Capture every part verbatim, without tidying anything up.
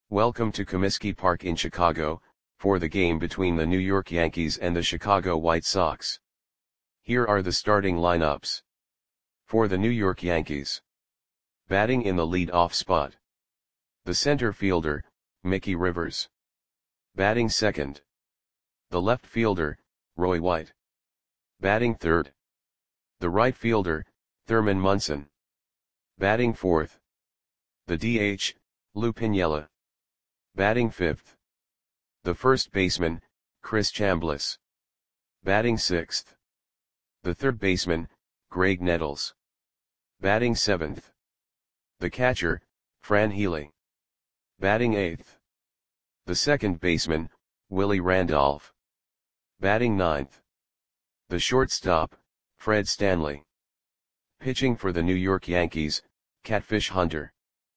Welcome to Comiskey Park in Chicago, for the game between the New York Yankees and the Chicago White Sox. Here are the starting lineups. For the New York Yankees. Batting in the lead-off spot. The center fielder, Mickey Rivers. Batting second. The left fielder, Roy White. Batting third. The right fielder, Thurman Munson. Batting fourth. The D H, Lou Piniella. Batting fifth. The first baseman, Chris Chambliss. Batting sixth. The third baseman, Graig Nettles. Batting seventh. The catcher, Fran Healy. Batting eighth. The second baseman, Willie Randolph. Batting ninth. The shortstop, Fred Stanley. Pitching for the New York Yankees, Catfish Hunter.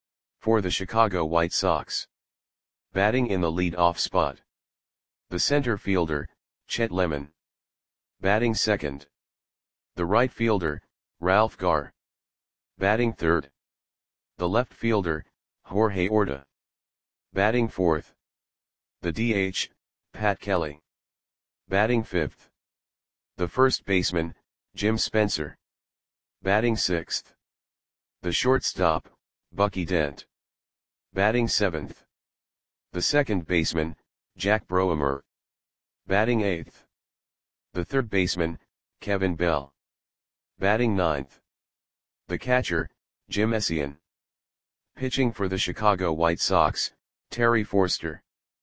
For the Chicago White Sox. Batting in the lead-off spot. The center fielder, Chet Lemon. Batting second. The right fielder, Ralph Garr. Batting third. The left fielder, Jorge Orta. Batting fourth. The D H, Pat Kelly. Batting fifth. The first baseman, Jim Spencer. Batting sixth. The shortstop, Bucky Dent. Batting seventh. The second baseman, Jack Broemer. Batting eighth. The third baseman, Kevin Bell. Batting ninth. The catcher, Jim Essien. Pitching for the Chicago White Sox, Terry Forster.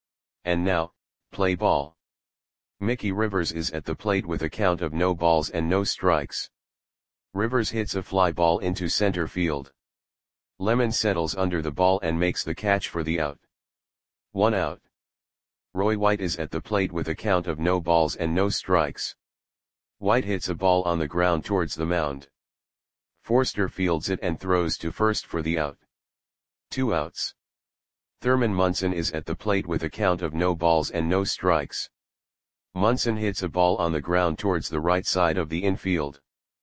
And now, play ball. Mickey Rivers is at the plate with a count of no balls and no strikes. Rivers hits a fly ball into center field. Lemon settles under the ball and makes the catch for the out. One out. Roy White is at the plate with a count of no balls and no strikes. White hits a ball on the ground towards the mound. Forster fields it and throws to first for the out. Two outs. Thurman Munson is at the plate with a count of no balls and no strikes. Munson hits a ball on the ground towards the right side of the infield.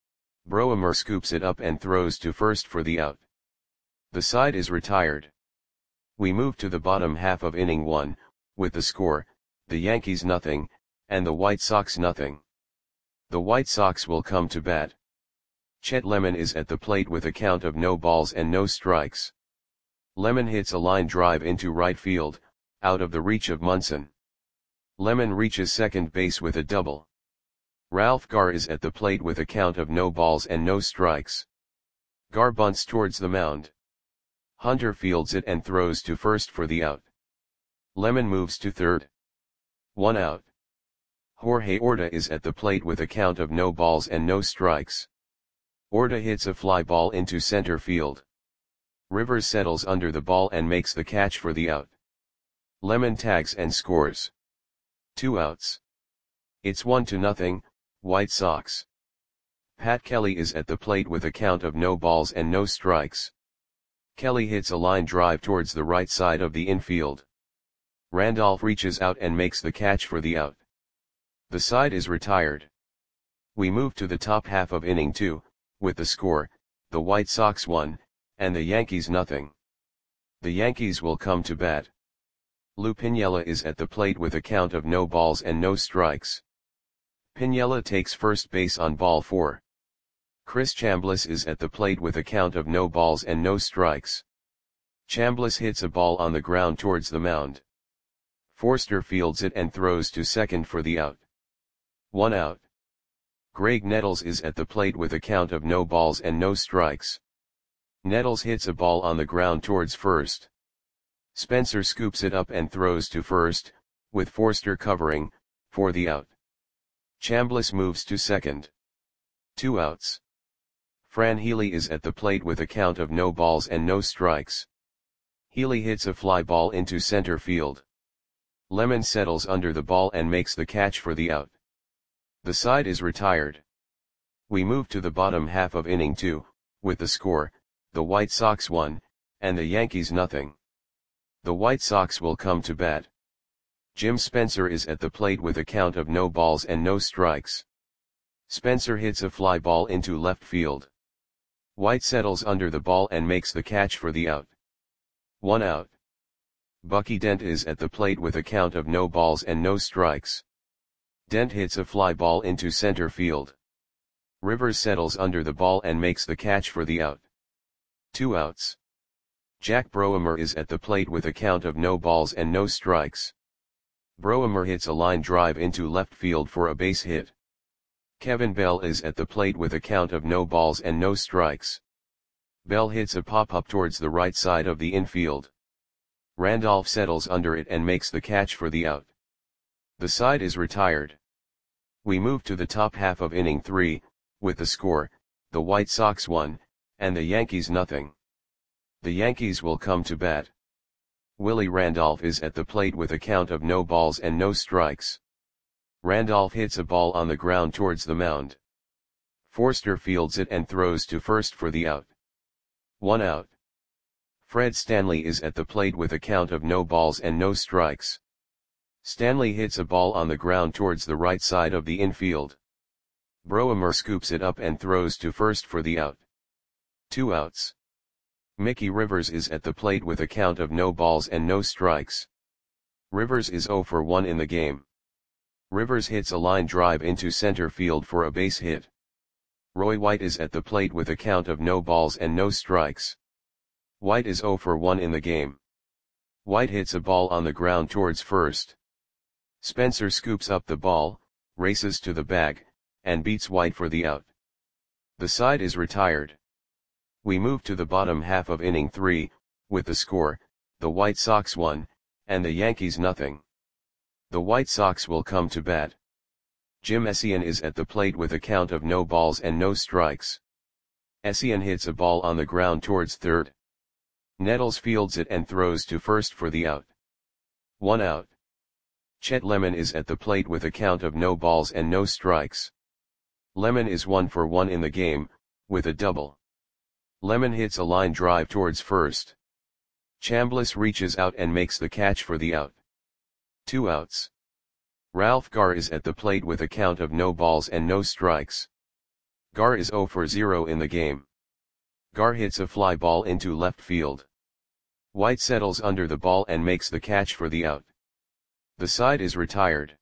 Broemer scoops it up and throws to first for the out. The side is retired. We move to the bottom half of inning one, with the score, the Yankees nothing, and the White Sox nothing. The White Sox will come to bat. Chet Lemon is at the plate with a count of no balls and no strikes. Lemon hits a line drive into right field, out of the reach of Munson. Lemon reaches second base with a double. Ralph Garr is at the plate with a count of no balls and no strikes. Garr bunts towards the mound. Hunter fields it and throws to first for the out. Lemon moves to third. One out. Jorge Orta is at the plate with a count of no balls and no strikes. Orta hits a fly ball into center field. Rivers settles under the ball and makes the catch for the out. Lemon tags and scores. Two outs. It's one to nothing, White Sox. Pat Kelly is at the plate with a count of no balls and no strikes. Kelly hits a line drive towards the right side of the infield. Randolph reaches out and makes the catch for the out. The side is retired. We move to the top half of inning two, with the score, the White Sox one, and the Yankees nothing. The Yankees will come to bat. Lou Piniella is at the plate with a count of no balls and no strikes. Piniella takes first base on ball four. Chris Chambliss is at the plate with a count of no balls and no strikes. Chambliss hits a ball on the ground towards the mound. Forster fields it and throws to second for the out. One out. Graig Nettles is at the plate with a count of no balls and no strikes. Nettles hits a ball on the ground towards first. Spencer scoops it up and throws to first, with Forster covering, for the out. Chambliss moves to second. Two outs. Fran Healy is at the plate with a count of no balls and no strikes. Healy hits a fly ball into center field. Lemon settles under the ball and makes the catch for the out. The side is retired. We move to the bottom half of inning two, with the score, the White Sox one, and the Yankees nothing. The White Sox will come to bat. Jim Spencer is at the plate with a count of no balls and no strikes. Spencer hits a fly ball into left field. White settles under the ball and makes the catch for the out. One out. Bucky Dent is at the plate with a count of no balls and no strikes. Dent hits a fly ball into center field. Rivers settles under the ball and makes the catch for the out. Two outs. Jack Broemer is at the plate with a count of no balls and no strikes. Broemer hits a line drive into left field for a base hit. Kevin Bell is at the plate with a count of no balls and no strikes. Bell hits a pop-up towards the right side of the infield. Randolph settles under it and makes the catch for the out. The side is retired. We move to the top half of inning three, with the score, the White Sox one, and the Yankees nothing. The Yankees will come to bat. Willie Randolph is at the plate with a count of no balls and no strikes. Randolph hits a ball on the ground towards the mound. Forster fields it and throws to first for the out. One out. Fred Stanley is at the plate with a count of no balls and no strikes. Stanley hits a ball on the ground towards the right side of the infield. Broemer scoops it up and throws to first for the out. Two outs. Mickey Rivers is at the plate with a count of no balls and no strikes. Rivers is oh for one in the game. Rivers hits a line drive into center field for a base hit. Roy White is at the plate with a count of no balls and no strikes. White is oh for one in the game. White hits a ball on the ground towards first. Spencer scoops up the ball, races to the bag, and beats White for the out. The side is retired. We move to the bottom half of inning three, with the score, the White Sox one, and the Yankees nothing. The White Sox will come to bat. Jim Essien is at the plate with a count of no balls and no strikes. Essien hits a ball on the ground towards third. Nettles fields it and throws to first for the out. One out. Chet Lemon is at the plate with a count of no balls and no strikes. Lemon is one for one in the game, with a double. Lemon hits a line drive towards first. Chambliss reaches out and makes the catch for the out. Two outs. Ralph Garr is at the plate with a count of no balls and no strikes. Garr is oh for zero in the game. Garr hits a fly ball into left field. White settles under the ball and makes the catch for the out. The side is retired.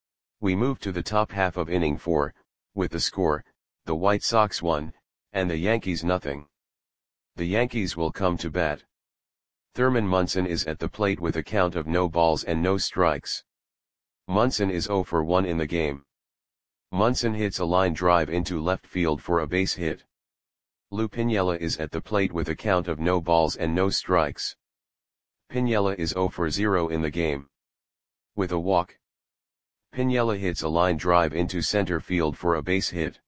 We move to the top half of inning four, with the score, the White Sox one, and the Yankees nothing. The Yankees will come to bat. Thurman Munson is at the plate with a count of no balls and no strikes. Munson is oh for one in the game. Munson hits a line drive into left field for a base hit. Lou Piniella is at the plate with a count of no balls and no strikes. Piniella is oh for zero in the game. With a walk. Piniella hits a line drive into center field for a base hit.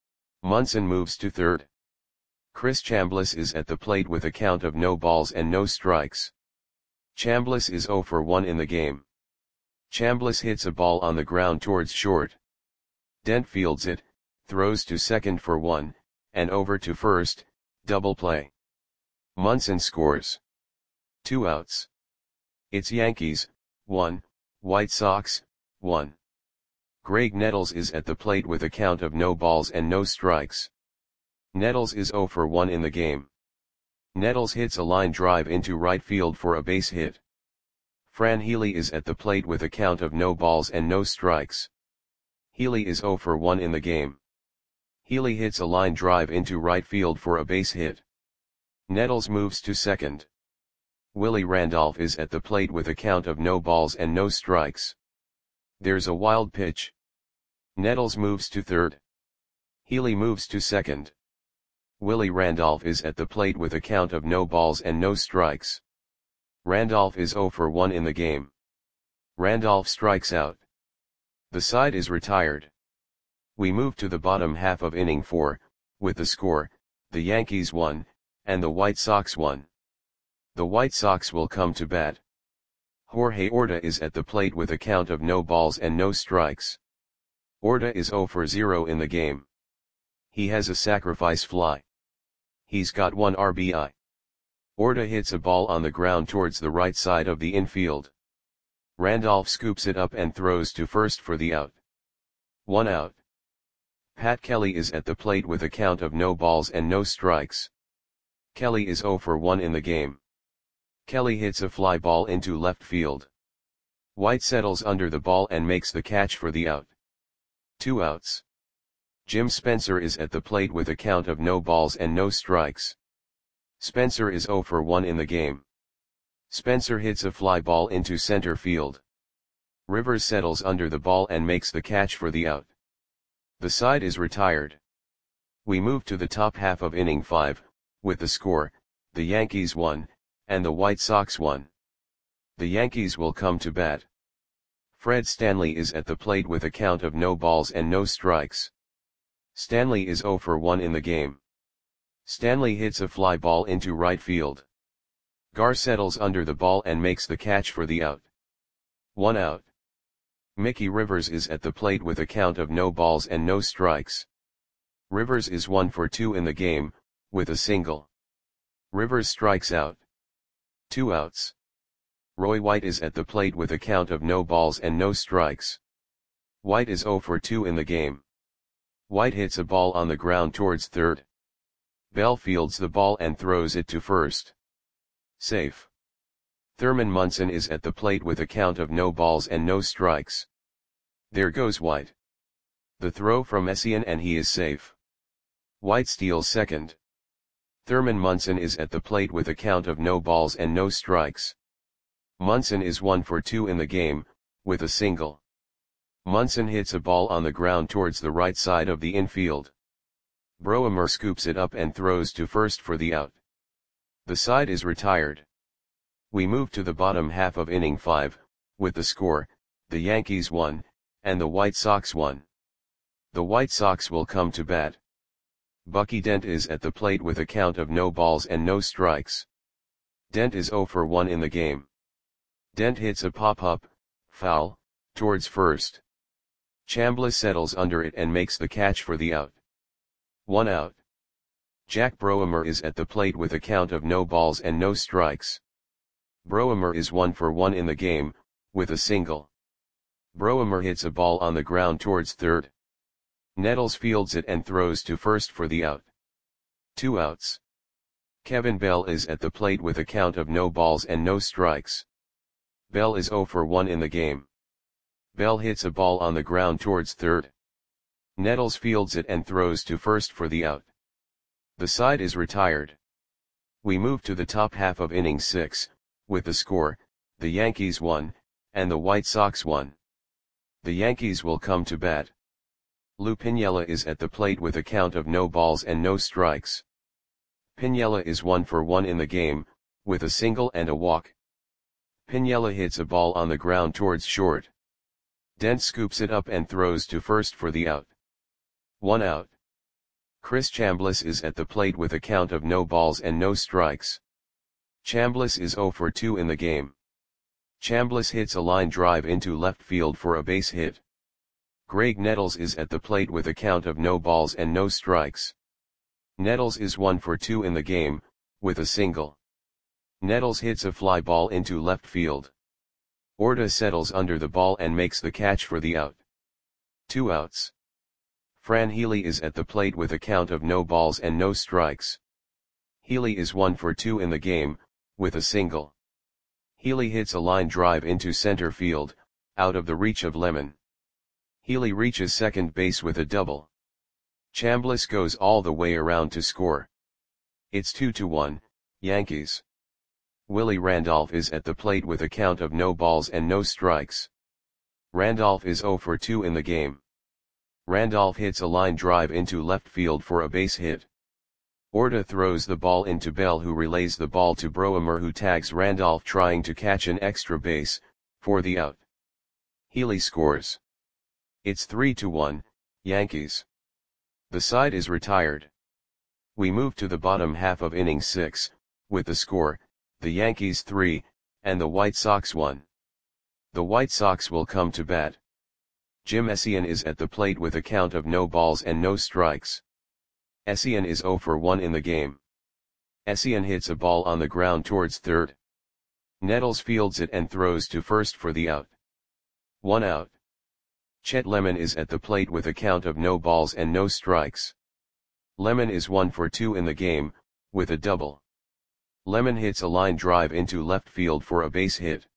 Munson moves to third. Chris Chambliss is at the plate with a count of no balls and no strikes. Chambliss is oh for one in the game. Chambliss hits a ball on the ground towards short. Dent fields it, throws to second for one, and over to first, double play. Munson scores. Two outs. It's Yankees, one, White Sox, one. Greg Nettles is at the plate with a count of no balls and no strikes. Nettles is oh for one in the game. Nettles hits a line drive into right field for a base hit. Fran Healy is at the plate with a count of no balls and no strikes. Healy is oh for one in the game. Healy hits a line drive into right field for a base hit. Nettles moves to second. Willie Randolph is at the plate with a count of no balls and no strikes. There's a wild pitch. Nettles moves to third. Healy moves to second. Willie Randolph is at the plate with a count of no balls and no strikes. Randolph is oh for one in the game. Randolph strikes out. The side is retired. We move to the bottom half of inning four, with the score, the Yankees one, and the White Sox one. The White Sox will come to bat. Jorge Orta is at the plate with a count of no balls and no strikes. Orta is oh for zero in the game. He has a sacrifice fly. He's got one R B I. Orta hits a ball on the ground towards the right side of the infield. Randolph scoops it up and throws to first for the out. One out. Pat Kelly is at the plate with a count of no balls and no strikes. Kelly is oh for one in the game. Kelly hits a fly ball into left field. White settles under the ball and makes the catch for the out. Two outs. Jim Spencer is at the plate with a count of no balls and no strikes. Spencer is oh for one in the game. Spencer hits a fly ball into center field. Rivers settles under the ball and makes the catch for the out. The side is retired. We move to the top half of inning five, with the score, the Yankees won, and the White Sox won. The Yankees will come to bat. Fred Stanley is at the plate with a count of no balls and no strikes. Stanley is oh for one in the game. Stanley hits a fly ball into right field. Gar settles under the ball and makes the catch for the out. One out. Mickey Rivers is at the plate with a count of no balls and no strikes. Rivers is one for two in the game, with a single. Rivers strikes out. Two outs. Roy White is at the plate with a count of no balls and no strikes. White is oh for two in the game. White hits a ball on the ground towards third. Bell fields the ball and throws it to first. Safe. Thurman Munson is at the plate with a count of no balls and no strikes. There goes White. The throw from Essien and he is safe. White steals second. Thurman Munson is at the plate with a count of no balls and no strikes. Munson is one for two in the game, with a single. Munson hits a ball on the ground towards the right side of the infield. Broemer scoops it up and throws to first for the out. The side is retired. We move to the bottom half of inning five, with the score, the Yankees won, and the White Sox won. The White Sox will come to bat. Bucky Dent is at the plate with a count of no balls and no strikes. Dent is oh for one in the game. Dent hits a pop-up, foul, towards first. Chambliss settles under it and makes the catch for the out. One out. Jack Broemer is at the plate with a count of no balls and no strikes. Broemer is one for one in the game, with a single. Broemer hits a ball on the ground towards third. Nettles fields it and throws to first for the out. Two outs. Kevin Bell is at the plate with a count of no balls and no strikes. Bell is oh for one in the game. Bell hits a ball on the ground towards third. Nettles fields it and throws to first for the out. The side is retired. We move to the top half of inning six, with the score, the Yankees won, and the White Sox won. The Yankees will come to bat. Lou Piniella is at the plate with a count of no balls and no strikes. Piniella is one for one in the game, with a single and a walk. Piniella hits a ball on the ground towards short. Dent scoops it up and throws to first for the out. One out. Chris Chambliss is at the plate with a count of no balls and no strikes. Chambliss is oh for two in the game. Chambliss hits a line drive into left field for a base hit. Greg Nettles is at the plate with a count of no balls and no strikes. Nettles is one for two in the game, with a single. Nettles hits a fly ball into left field. Orta settles under the ball and makes the catch for the out. Two outs. Fran Healy is at the plate with a count of no balls and no strikes. Healy is one for two in the game, with a single. Healy hits a line drive into center field, out of the reach of Lemon. Healy reaches second base with a double. Chambliss goes all the way around to score. It's two to one, Yankees. Willie Randolph is at the plate with a count of no balls and no strikes. Randolph is oh for two in the game. Randolph hits a line drive into left field for a base hit. Orta throws the ball into Bell, who relays the ball to Broemer, who tags Randolph trying to catch an extra base, for the out. Healy scores. It's three to one, Yankees. The side is retired. We move to the bottom half of inning six, with the score, the Yankees three, and the White Sox one. The White Sox will come to bat. Jim Essien is at the plate with a count of no balls and no strikes. Essien is oh for one in the game. Essien hits a ball on the ground towards third. Nettles fields it and throws to first for the out. One out. Chet Lemon is at the plate with a count of no balls and no strikes. Lemon is one for two in the game, with a double. Lemon hits a line drive into left field for a base hit.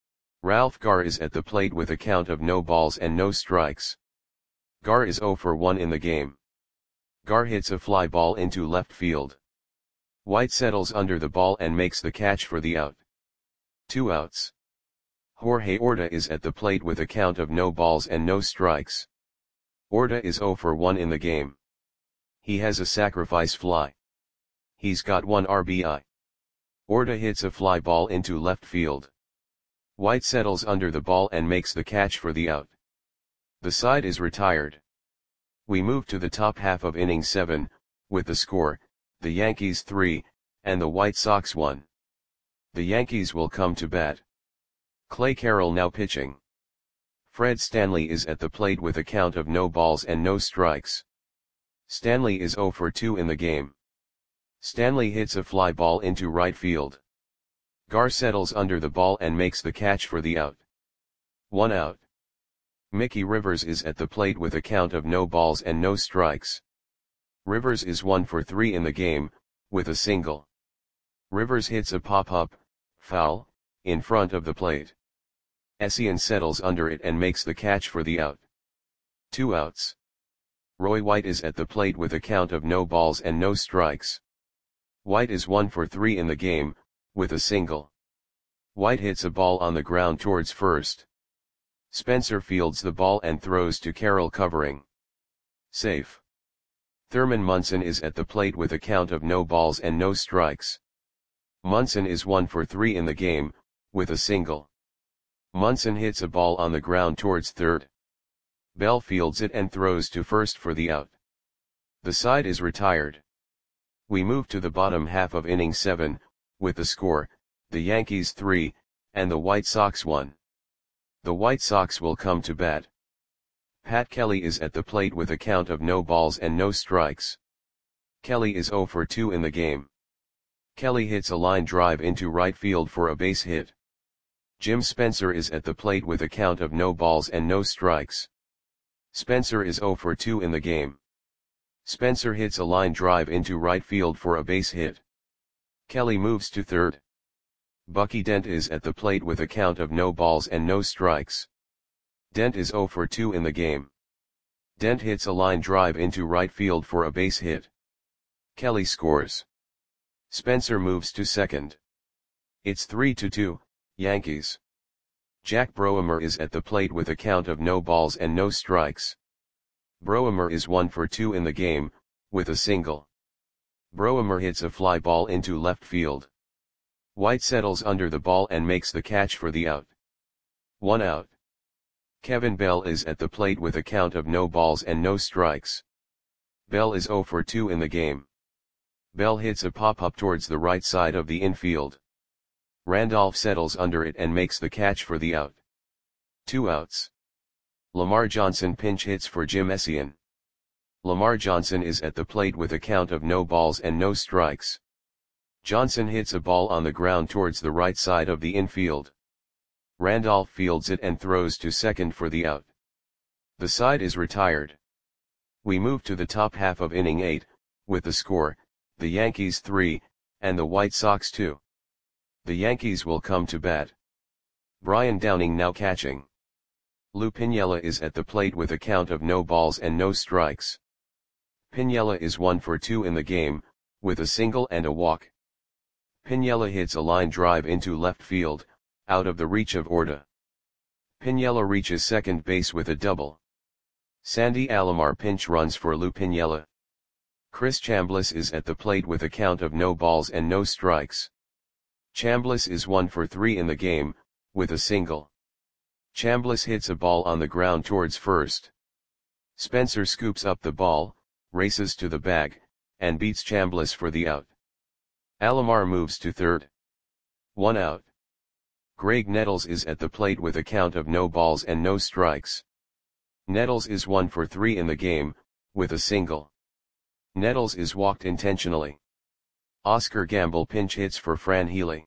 Ralph Garr is at the plate with a count of no balls and no strikes. Garr is zero for one in the game. Garr hits a fly ball into left field. White settles under the ball and makes the catch for the out. Two outs. Jorge Orta is at the plate with a count of no balls and no strikes. Orta is zero for one in the game. He has a sacrifice fly. He's got one R B I. Orta hits a fly ball into left field. White settles under the ball and makes the catch for the out. The side is retired. We move to the top half of inning seven, with the score, the Yankees three, and the White Sox one. The Yankees will come to bat. Clay Carroll now pitching. Fred Stanley is at the plate with a count of no balls and no strikes. Stanley is zero for two in the game. Stanley hits a fly ball into right field. Garr settles under the ball and makes the catch for the out. One out. Mickey Rivers is at the plate with a count of no balls and no strikes. Rivers is one for three in the game, with a single. Rivers hits a pop-up, foul, in front of the plate. Essien settles under it and makes the catch for the out. Two outs. Roy White is at the plate with a count of no balls and no strikes. White is one for three in the game, with a single. White hits a ball on the ground towards first. Spencer fields the ball and throws to Carroll covering. Safe. Thurman Munson is at the plate with a count of no balls and no strikes. Munson is one for three in the game, with a single. Munson hits a ball on the ground towards third. Bell fields it and throws to first for the out. The side is retired. We move to the bottom half of inning seven, with the score, the Yankees three, and the White Sox one. The White Sox will come to bat. Pat Kelly is at the plate with a count of no balls and no strikes. Kelly is zero for two in the game. Kelly hits a line drive into right field for a base hit. Jim Spencer is at the plate with a count of no balls and no strikes. Spencer is zero for two in the game. Spencer hits a line drive into right field for a base hit. Kelly moves to third. Bucky Dent is at the plate with a count of no balls and no strikes. Dent is zero for two in the game. Dent hits a line drive into right field for a base hit. Kelly scores. Spencer moves to second. It's three to two, Yankees. Jack Broemer is at the plate with a count of no balls and no strikes. Broemer is one for two in the game, with a single. Broemer hits a fly ball into left field. White settles under the ball and makes the catch for the out. One out. Kevin Bell is at the plate with a count of no balls and no strikes. Bell is zero for two in the game. Bell hits a pop-up towards the right side of the infield. Randolph settles under it and makes the catch for the out. Two outs. Lamar Johnson pinch hits for Jim Essien. Lamar Johnson is at the plate with a count of no balls and no strikes. Johnson hits a ball on the ground towards the right side of the infield. Randolph fields it and throws to second for the out. The side is retired. We move to the top half of inning eight, with the score, the Yankees three, and the White Sox two. The Yankees will come to bat. Brian Downing now catching. Lou Piniella is at the plate with a count of no balls and no strikes. Piniella is one for two in the game, with a single and a walk. Piniella hits a line drive into left field, out of the reach of Orta. Piniella reaches second base with a double. Sandy Alomar pinch runs for Lou Piniella. Chris Chambliss is at the plate with a count of no balls and no strikes. Chambliss is one for three in the game, with a single. Chambliss hits a ball on the ground towards first. Spencer scoops up the ball, races to the bag, and beats Chambliss for the out. Alomar moves to third. One out. Greg Nettles is at the plate with a count of no balls and no strikes. Nettles is one for three in the game, with a single. Nettles is walked intentionally. Oscar Gamble pinch hits for Fran Healy.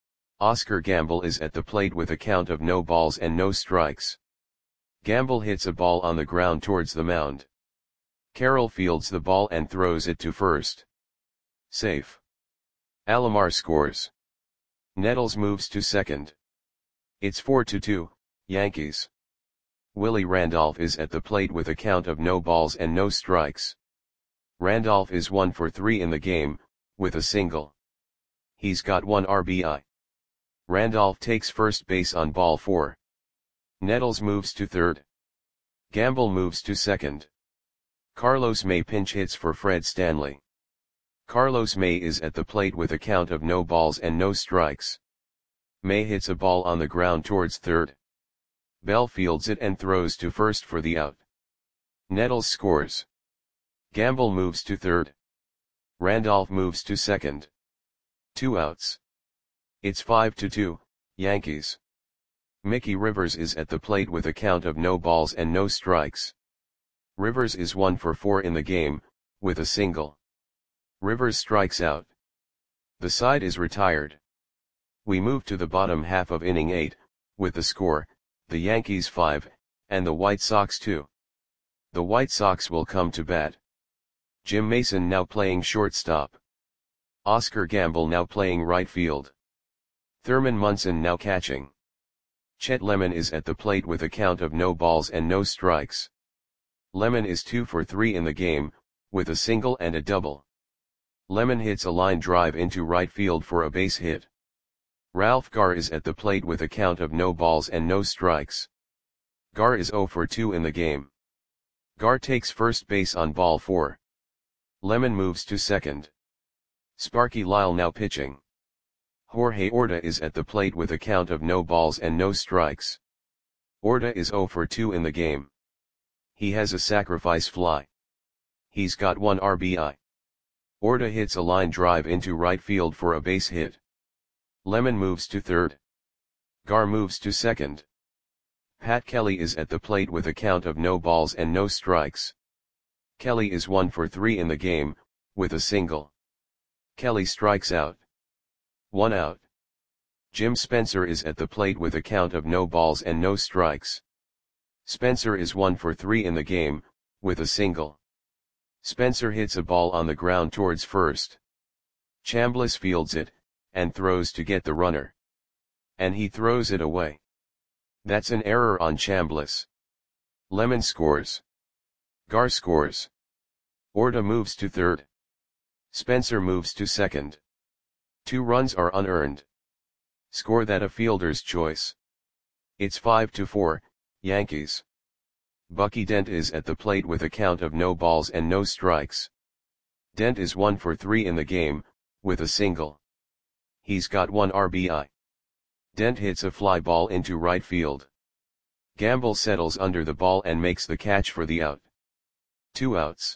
Oscar Gamble is at the plate with a count of no balls and no strikes. Gamble hits a ball on the ground towards the mound. Carroll fields the ball and throws it to first. Safe. Alomar scores. Nettles moves to second. It's four to two, Yankees. Willie Randolph is at the plate with a count of no balls and no strikes. Randolph is one for three in the game, with a single. He's got one R B I. Randolph takes first base on ball four. Nettles moves to third. Gamble moves to second. Carlos May pinch hits for Fred Stanley. Carlos May is at the plate with a count of no balls and no strikes. May hits a ball on the ground towards third. Bell fields it and throws to first for the out. Nettles scores. Gamble moves to third. Randolph moves to second. Two outs. It's five to two, Yankees. Mickey Rivers is at the plate with a count of no balls and no strikes. Rivers is one for four in the game, with a single. Rivers strikes out. The side is retired. We move to the bottom half of inning eight, with the score, the Yankees five, and the White Sox two. The White Sox will come to bat. Jim Mason now playing shortstop. Oscar Gamble now playing right field. Thurman Munson now catching. Chet Lemon is at the plate with a count of no balls and no strikes. Lemon is two for three in the game, with a single and a double. Lemon hits a line drive into right field for a base hit. Ralph Garr is at the plate with a count of no balls and no strikes. Garr is zero for two in the game. Garr takes first base on ball four. Lemon moves to second. Sparky Lyle now pitching. Jorge Orta is at the plate with a count of no balls and no strikes. Orta is zero for two in the game. He has a sacrifice fly. He's got one R B I. Orta hits a line drive into right field for a base hit. Lemon moves to third. Garr moves to second. Pat Kelly is at the plate with a count of no balls and no strikes. Kelly is one for three in the game, with a single. Kelly strikes out. One out. Jim Spencer is at the plate with a count of no balls and no strikes. Spencer is one for three in the game, with a single. Spencer hits a ball on the ground towards first. Chambliss fields it, and throws to get the runner. And he throws it away. That's an error on Chambliss. Lemon scores. Garr scores. Orta moves to third. Spencer moves to second. Two runs are unearned. Score that a fielder's choice. It's five to four, Yankees. Bucky Dent is at the plate with a count of no balls and no strikes. Dent is one for three in the game, with a single. He's got one R B I. Dent hits a fly ball into right field. Gamble settles under the ball and makes the catch for the out. Two outs.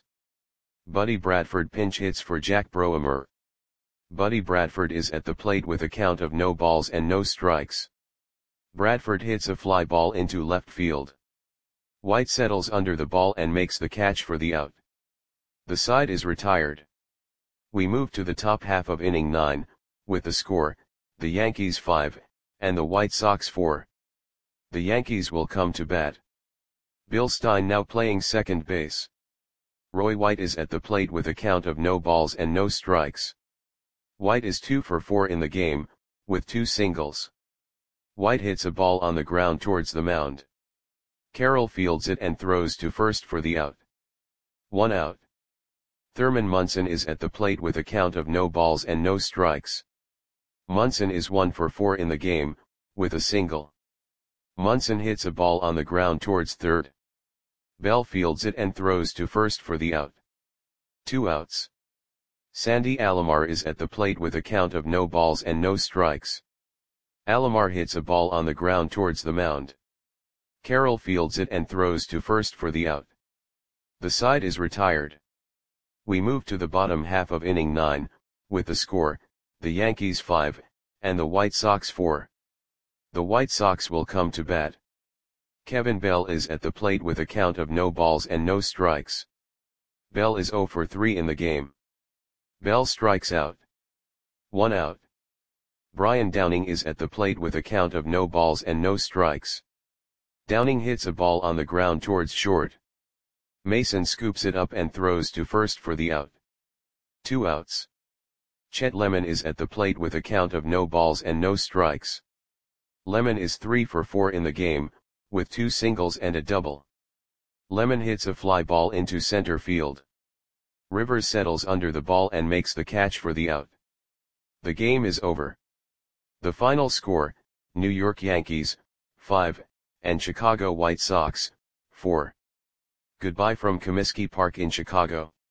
Buddy Bradford pinch hits for Jack Broemer. Buddy Bradford is at the plate with a count of no balls and no strikes. Bradford hits a fly ball into left field. White settles under the ball and makes the catch for the out. The side is retired. We move to the top half of inning nine, with the score, the Yankees five, and the White Sox four. The Yankees will come to bat. Bill Stein now playing second base. Roy White is at the plate with a count of no balls and no strikes. White is two for four in the game, with two singles. White hits a ball on the ground towards the mound. Carroll fields it and throws to first for the out. One out. Thurman Munson is at the plate with a count of no balls and no strikes. Munson is one for four in the game, with a single. Munson hits a ball on the ground towards third. Bell fields it and throws to first for the out. Two outs. Sandy Alomar is at the plate with a count of no balls and no strikes. Alomar hits a ball on the ground towards the mound. Carroll fields it and throws to first for the out. The side is retired. We move to the bottom half of inning nine, with the score, the Yankees five, and the White Sox four. The White Sox will come to bat. Kevin Bell is at the plate with a count of no balls and no strikes. Bell is zero for three in the game. Bell strikes out. One out. Brian Downing is at the plate with a count of no balls and no strikes. Downing hits a ball on the ground towards short. Mason scoops it up and throws to first for the out. Two outs. Chet Lemon is at the plate with a count of no balls and no strikes. Lemon is three for four in the game, with two singles and a double. Lemon hits a fly ball into center field. Rivers settles under the ball and makes the catch for the out. The game is over. The final score, New York Yankees, five, and Chicago White Sox, four. Goodbye from Comiskey Park in Chicago.